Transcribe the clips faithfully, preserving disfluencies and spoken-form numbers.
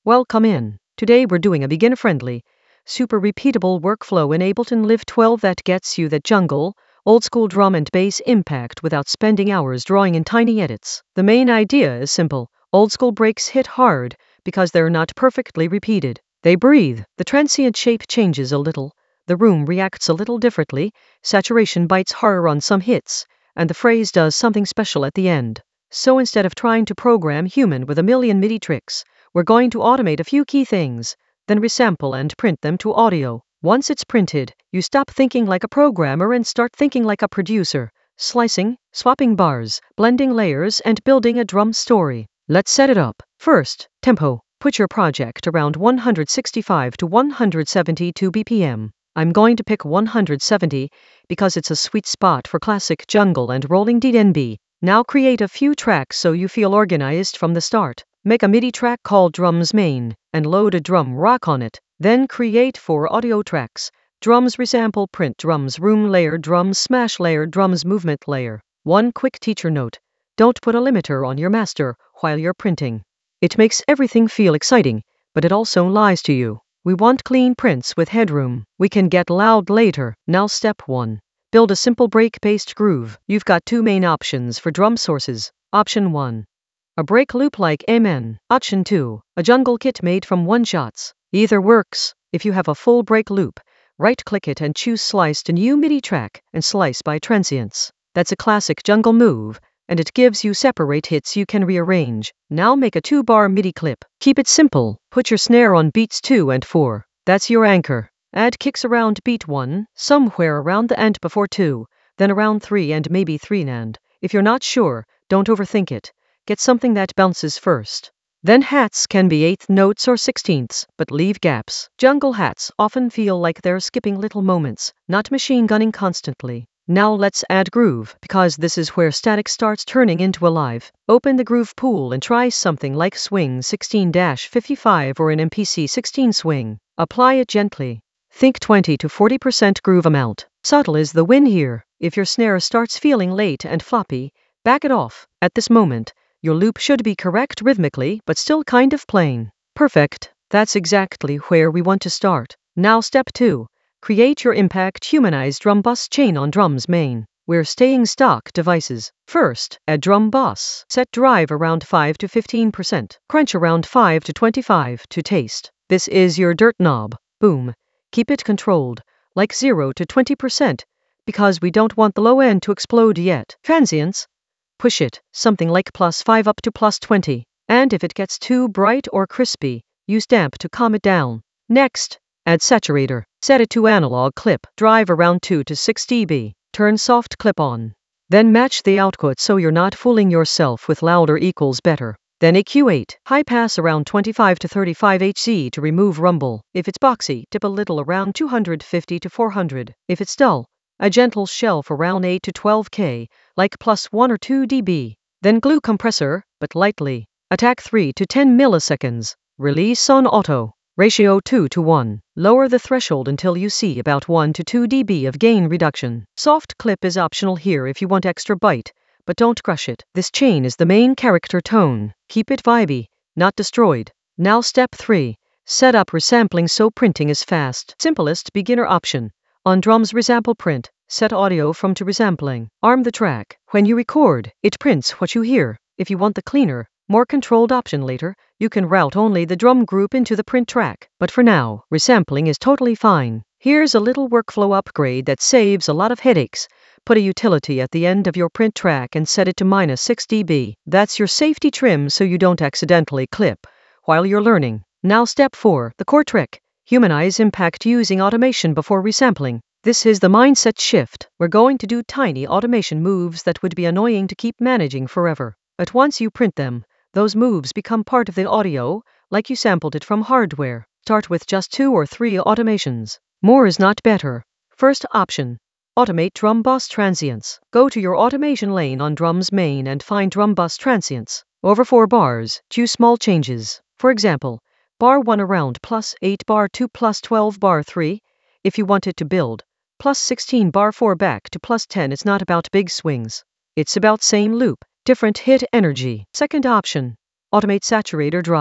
Welcome in. Today we're doing a beginner-friendly, super repeatable workflow in Ableton Live twelve that gets you that jungle, old-school drum and bass impact without spending hours drawing in tiny edits. The main idea is simple. Old-school breaks hit hard because they're not perfectly repeated. They breathe. The transient shape changes a little. The room reacts a little differently. Saturation bites harder on some hits, and the phrase does something special at the end. So instead of trying to program human with a million MIDI tricks, we're going to automate a few key things, then resample and print them to audio. Once it's printed, you stop thinking like a programmer and start thinking like a producer, slicing, swapping bars, blending layers, and building a drum story. Let's set it up. First, tempo. Put your project around one hundred sixty-five to one hundred seventy-two B P M. I'm going to pick one hundred seventy because it's a sweet spot for classic jungle and rolling D N B. Now create a few tracks so you feel organized from the start. Make a MIDI track called Drums Main, and load a drum rock on it. Then create four audio tracks. Drums resample print drums room layer drums smash layer drums movement layer. One quick teacher note. Don't put a limiter on your master while you're printing. It makes everything feel exciting, but it also lies to you. We want clean prints with headroom. We can get loud later. Now step one. Build a simple break-based groove. You've got two main options for drum sources. Option one. A break loop like Amen. Option two. A jungle kit made from one-shots. Either works. If you have a full break loop, right-click it and choose Slice to New MIDI Track and Slice by Transients. That's a classic jungle move, and it gives you separate hits you can rearrange. Now make a two-bar MIDI clip. Keep it simple. Put your snare on beats two and four. That's your anchor. Add kicks around beat one, somewhere around the end before two, then around three and maybe three and. If you're not sure, don't overthink it. Get something that bounces first. Then hats can be eighth notes or sixteenths, but leave gaps. Jungle hats often feel like they're skipping little moments, not machine gunning constantly. Now let's add groove, because this is where static starts turning into alive. Open the groove pool and try something like Swing sixteen fifty-five or an M P C sixteen swing. Apply it gently. Think twenty to forty percent groove amount. Subtle is the win here. If your snare starts feeling late and floppy, back it off. At this moment, your loop should be correct rhythmically, but still kind of plain. Perfect. That's exactly where we want to start. Now step two. Create your impact humanized drum bus chain on Drums Main. We're staying stock devices. First, add drum bus. Set drive around five to fifteen percent. Crunch around five to twenty-five to taste. This is your dirt knob. Boom. Keep it controlled, like zero to twenty percent, because we don't want the low end to explode yet. Transients. Push it, something like plus five up to plus twenty. And if it gets too bright or crispy, use damp to calm it down. Next, add saturator. Set it to analog clip. Drive around two to six decibels. Turn soft clip on. Then match the output so you're not fooling yourself with louder equals better. Then E Q eight. High pass around twenty-five to thirty-five hertz to remove rumble. If it's boxy, dip a little around two hundred fifty to four hundred. If it's dull, a gentle shelf around eight to twelve K, like plus one or two decibels. Then glue compressor, but lightly. Attack three to ten milliseconds. Release on auto. Ratio two to one. Lower the threshold until you see about one to two decibels of gain reduction. Soft clip is optional here if you want extra bite, but don't crush it. This chain is the main character tone. Keep it vibey, not destroyed. Now step three. Set up resampling so printing is fast. Simplest beginner option. On drums resample print, set audio from to resampling. Arm the track. When you record, it prints what you hear. If you want the cleaner, more controlled option later, you can route only the drum group into the print track. But for now, resampling is totally fine. Here's a little workflow upgrade that saves a lot of headaches. Put a utility at the end of your print track and set it to minus six decibels. That's your safety trim so you don't accidentally clip while you're learning. Now step four, the core trick. Humanize impact using automation before resampling. This is the mindset shift. We're going to do tiny automation moves that would be annoying to keep managing forever. But once you print them, those moves become part of the audio, like you sampled it from hardware. Start with just two or three automations. More is not better. First option. Automate drum bus transients. Go to your automation lane on Drums Main and find drum bus transients. Over four bars, choose small changes. For example, bar one around plus eight bar two plus twelve bar three. If you want it to build, plus sixteen bar four back to plus ten. It's not about big swings. It's about same loop, different hit energy. Second option. Automate saturator drive.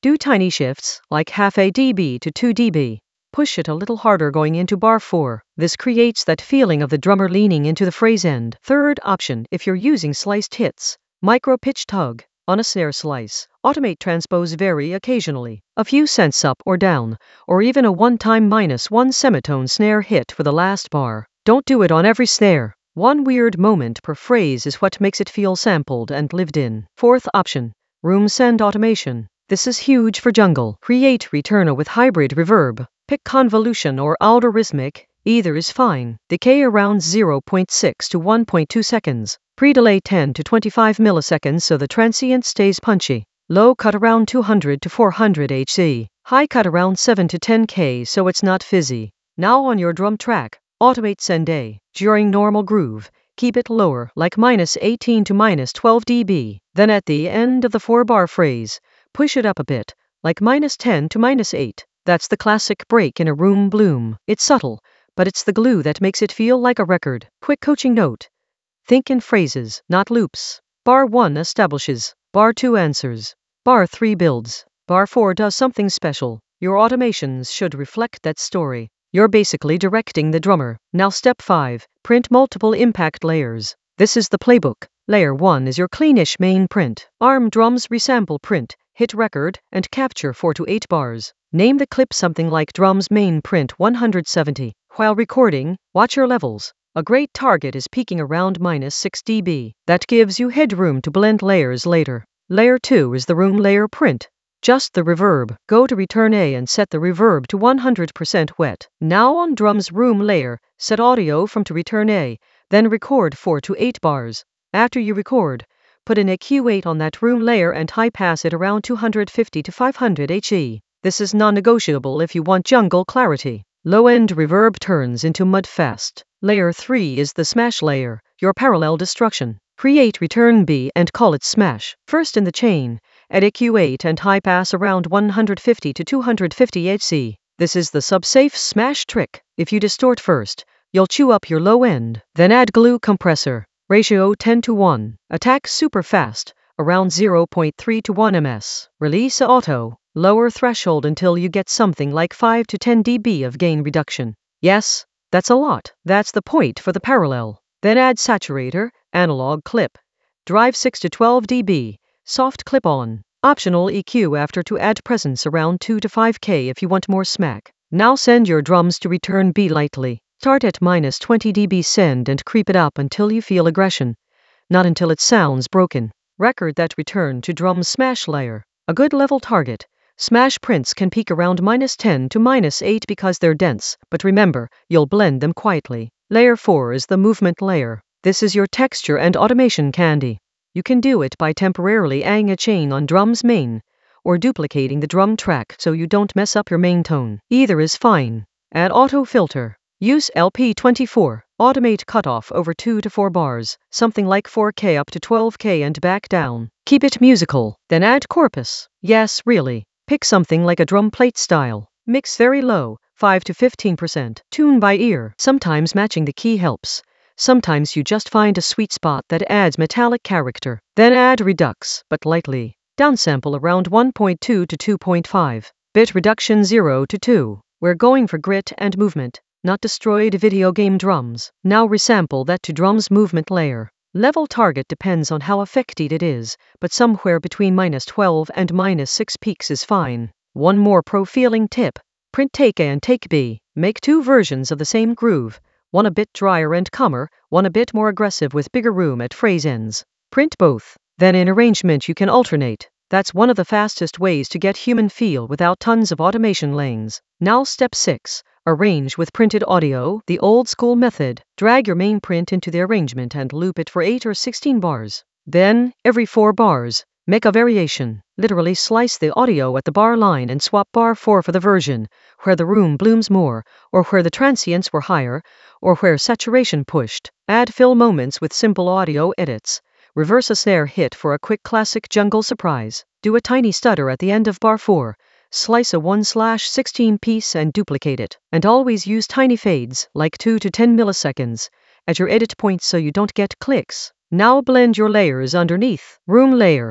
Do tiny shifts, like half a dB to two dB. Push it a little harder going into bar four. This creates that feeling of the drummer leaning into the phrase end. Third option, if you're using sliced hits, micro pitch tug on a snare slice. Automate transpose vary occasionally, a few cents up or down, or even a one-time minus one semitone snare hit for the last bar. Don't do it on every snare. One weird moment per phrase is what makes it feel sampled and lived in. Fourth option, room send automation. This is huge for jungle. Create returner with hybrid reverb. Pick convolution or algorithmic, either is fine. Decay around zero point six to one point two seconds. Pre-delay ten to twenty-five milliseconds so the transient stays punchy. Low cut around two hundred to four hundred hertz. High cut around seven to ten K so it's not fizzy. Now on your drum track, automate send A. During normal groove, keep it lower, like minus eighteen to minus twelve dB. Then at the end of the four-bar phrase, push it up a bit, like minus ten to minus eight. That's the classic break in a room bloom. It's subtle, but it's the glue that makes it feel like a record. Quick coaching note. Think in phrases, not loops. Bar one establishes. Bar two answers. Bar three builds. Bar four does something special. Your automations should reflect that story. You're basically directing the drummer. Now step five. Print multiple impact layers. This is the playbook. Layer one is your cleanish main print. Arm drums resample print, hit record, and capture four to eight bars. Name the clip something like drums main print one hundred seventy. While recording, watch your levels. A great target is peaking around minus six dB. That gives you headroom to blend layers later. Layer two is the room layer print. Just the reverb. Go to return A and set the reverb to one hundred percent wet. Now on drums room layer, set audio from to return A, then record four to eight bars. After you record, put in a Q eight on that room layer and high pass it around two hundred fifty to five hundred hertz. This is non-negotiable if you want jungle clarity. Low-end reverb turns into mud fast. Layer three is the smash layer, your parallel destruction. Create return B and call it smash. First in the chain, add a Q eight and high pass around one hundred fifty to two hundred fifty hertz. This is the sub-safe smash trick. If you distort first, you'll chew up your low end. Then add glue compressor. Ratio ten to one. Attack super fast, around zero point three to one millimeters. Release auto. Lower threshold until you get something like five to ten dB of gain reduction. Yes, that's a lot. That's the point for the parallel. Then add saturator, analog clip. Drive six to twelve dB. Soft clip on. Optional E Q after to add presence around two to five K if you want more smack. Now send your drums to return B lightly. Start at minus twenty dB send and creep it up until you feel aggression. Not until it sounds broken. Record that return to drum smash layer. A good level target. Smash prints can peak around minus ten to minus eight because they're dense, but remember, you'll blend them quietly. Layer four is the movement layer. This is your texture and automation candy. You can do it by temporarily adding a chain on drum's main, or duplicating the drum track so you don't mess up your main tone. Either is fine. Add auto filter. Use L P twenty-four. Automate cutoff over two to four bars, something like four K up to twelve K and back down. Keep it musical. Then add corpus. Yes, really. Pick something like a drum plate style. Mix very low, five to fifteen percent. Tune by ear. Sometimes matching the key helps. Sometimes you just find a sweet spot that adds metallic character. Then add redux, but lightly. Downsample around one point two to two point five. Bit reduction zero to two. We're going for grit and movement, not destroyed video game drums. Now resample that to drums movement layer. Level target depends on how affected it is, but somewhere between minus twelve and minus six peaks is fine. One more pro-feeling tip. Print take A and take B. Make two versions of the same groove, one a bit drier and calmer, one a bit more aggressive with bigger room at phrase ends. Print both. Then in arrangement you can alternate. That's one of the fastest ways to get human feel without tons of automation lanes. Now step six. Arrange with printed audio, the old school method. Drag your main print into the arrangement and loop it for eight or sixteen bars. Then, every four bars, make a variation. Literally slice the audio at the bar line and swap bar four for the version where the room blooms more, or where the transients were higher, or where saturation pushed. Add fill moments with simple audio edits. Reverse a snare hit for a quick classic jungle surprise. Do a tiny stutter at the end of bar four. Slice a one slash sixteen piece and duplicate it. And always use tiny fades, like two to ten milliseconds, at your edit points so you don't get clicks. Now blend your layers underneath. Room layer.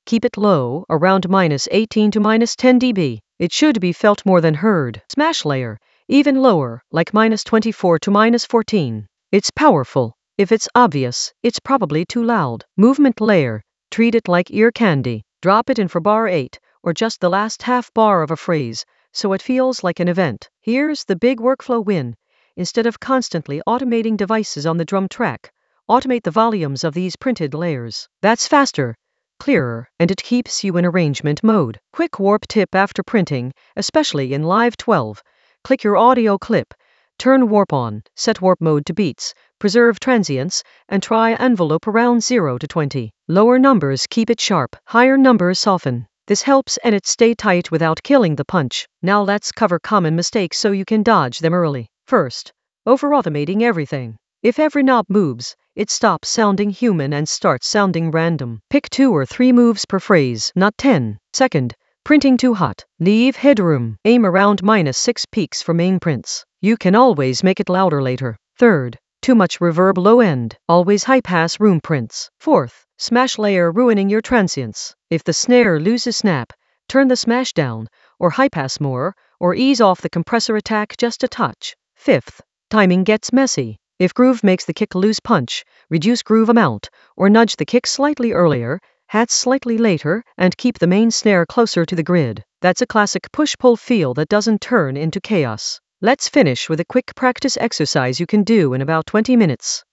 Keep it low, around minus eighteen to minus ten decibels. It should be felt more than heard. Smash layer, even lower, like minus twenty-four to minus fourteen. It's powerful. If it's obvious, it's probably too loud. Movement layer, treat it like ear candy. Drop it in for bar eight, or just the last half bar of a phrase, so it feels like an event. Here's the big workflow win. Instead of constantly automating devices on the drum track, automate the volumes of these printed layers. That's faster, clearer, and it keeps you in arrangement mode. Quick warp tip after printing, especially in Live twelve. Click your audio clip, turn warp on, set warp mode to beats, preserve transients, and try envelope around zero to twenty. Lower numbers keep it sharp, higher numbers soften. This helps edits stay tight without killing the punch. Now let's cover common mistakes so you can dodge them early. First, over-automating everything. If every knob moves, it stops sounding human and starts sounding random. Pick two or three moves per phrase, not ten. Second, printing too hot. Leave headroom. Aim around minus six peaks for main prints. You can always make it louder later. Third, too much reverb low end. Always high pass room prints. Fourth, smash layer ruining your transients. If the snare loses snap, turn the smash down, or high pass more, or ease off the compressor attack just a touch. Fifth, timing gets messy. If groove makes the kick lose punch, reduce groove amount, or nudge the kick slightly earlier, hats slightly later, and keep the main snare closer to the grid. That's a classic push-pull feel that doesn't turn into chaos. Let's finish with a quick practice exercise you can do in about twenty minutes.